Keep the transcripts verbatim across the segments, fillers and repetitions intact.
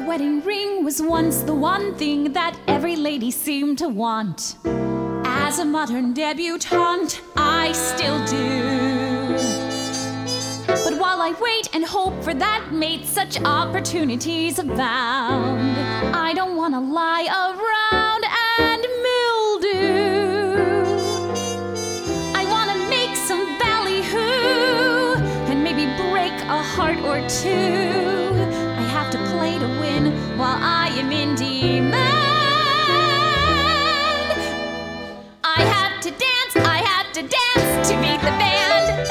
wedding ring was once the one thing that every lady seemed to want. As a modern debutante, I still do. But while I wait and hope for that mate, such opportunities abound. I don't want to lie around and mildew. I want to make some ballyhoo and maybe break a heart or two. I have to play to win while I am in demand. I have to dance, I have to dance to beat the band.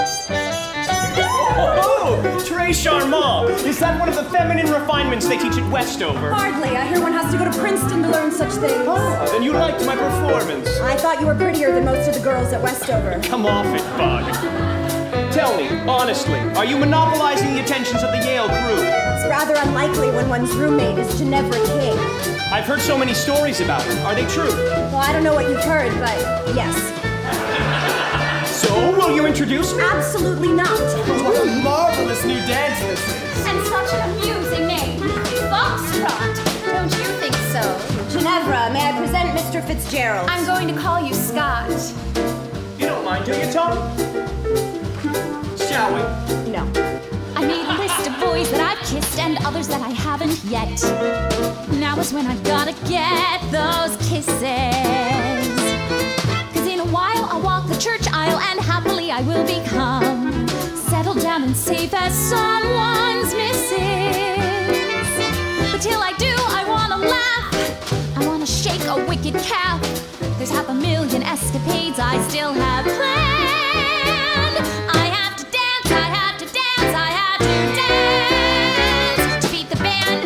Oh, très charmant. Is that one of the feminine refinements they teach at Westover? Hardly. I hear one has to go to Princeton to learn such things. Ah, then you liked my performance. I thought you were prettier than most of the girls at Westover. Come off it, Bug. Tell me, honestly, are you monopolizing the attentions of the Yale crew? It's rather unlikely when one's roommate is Ginevra King. I've heard so many stories about her. Are they true? Well, I don't know what you've heard, but yes. So, will you introduce me? Absolutely not. What a marvelous new dance this is. And such an amusing name, Foxtrot. Don't you think so? Ginevra, may I present Mister Fitzgerald? I'm going to call you Scott. You don't mind, do you, Tom? Shall we? No. I made a list of boys that I've kissed and others that I haven't yet. Now is when I've gotta get those kisses. Cause in a while I'll walk the church aisle and happily I will become settled down and safe as someone's missus. But till I do, I wanna laugh. I wanna shake a wicked calf. There's half a million escapades I still have planned. I have to dance, I have to dance, I have to dance to beat the band.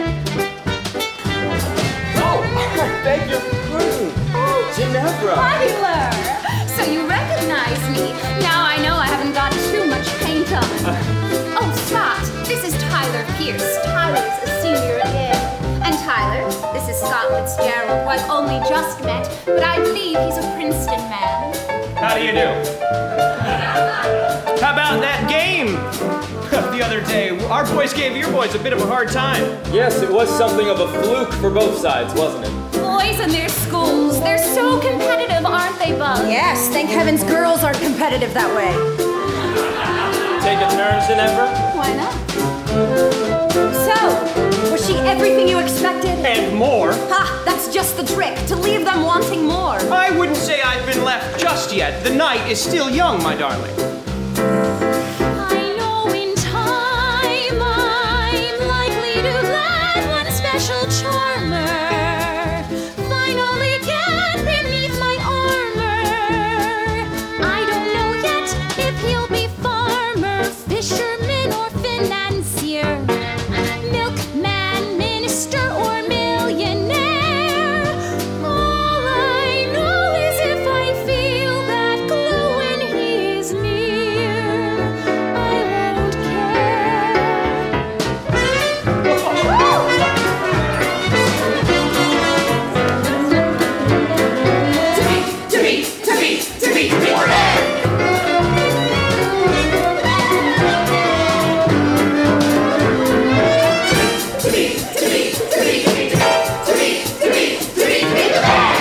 Oh, I beg your pardon. Oh, Ginevra. Tyler! So you recognize me. Now I know I haven't got too much paint on. Oh, Scott, this is Tyler Pierce. Tyler's a senior at Yale. And Tyler, this is Scott Fitzgerald, who I've only just met, but I believe he's a Princeton man. How do you do? How about that game? The other day, our boys gave your boys a bit of a hard time. Yes, it was something of a fluke for both sides, wasn't it? Boys and their schools, they're so competitive, aren't they, Bug? Yes, thank heavens girls aren't competitive that way. Take a turn, Ginevra? Why not? So, was she everything you expected? And more. Ha! That's just the trick, to leave them wanting more. I wouldn't say I've been left just yet. The night is still young, my darling. I know in time I'm likely to let one special charmer finally get beneath my armor. I don't know yet if he'll be farmer, fisherman, or financier, milkman, minister, or millionaire. All I know is if I feel that glow when he is near, I won't To beat, to beat, to beat, to beat, to beat. To beat, to beat, to beat, to beat, to beat, to beat, to beat, to beat the band.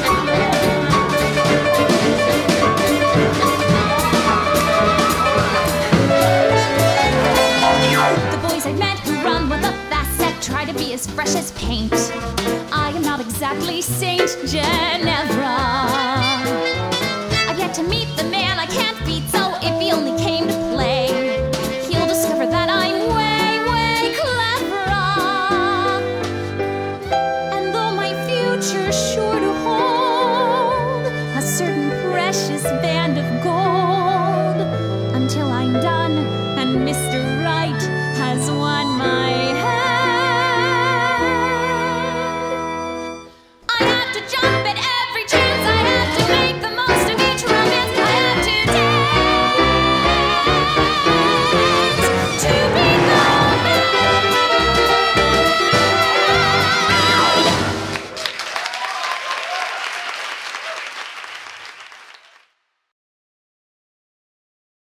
The boys I've met who run with a fast set try to be as fresh as paint. I am not exactly Saint Ginevra. I've yet to meet the man I can't beat, so if he only came to play, he'll discover that I'm way, way cleverer. And though my future's sure to hold a certain precious band of gold, until I'm done and Mister Right has won my